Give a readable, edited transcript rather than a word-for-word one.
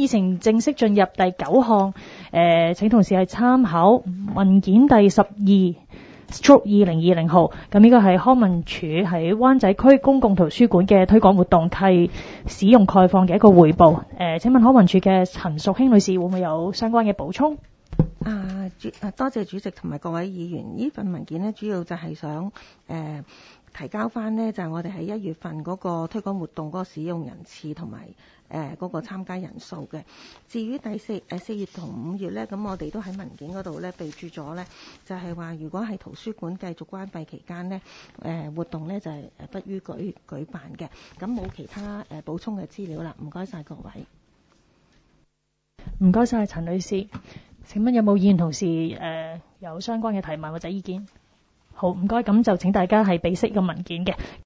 議程正式進入第9項，請同事係參考文件第12/2020號。咁呢個係康文署喺灣仔區公共圖書館嘅推廣活動及使用概況嘅一個彙報。請問康文署嘅陳淑卿女士會唔會有相關嘅補充？ 多謝主席同埋各位議員。呢份文件呢，主要就係想提交翻呢，就係我哋喺1月份嗰個推廣活動嗰個使用人次同埋嗰個參加人數嘅。至於第4月同5月呢，咁我哋都喺文件嗰度呢備註咗呢，就係話如果係圖書館繼續關閉期間呢，活動呢就係不予舉辦嘅。咁冇其他補充嘅資料啦。唔該晒各位。 唔該晒陳女士。請問有冇議員同事有相關嘅提問或者意見？好，唔該，咁就請大家係俾識個文件嘅。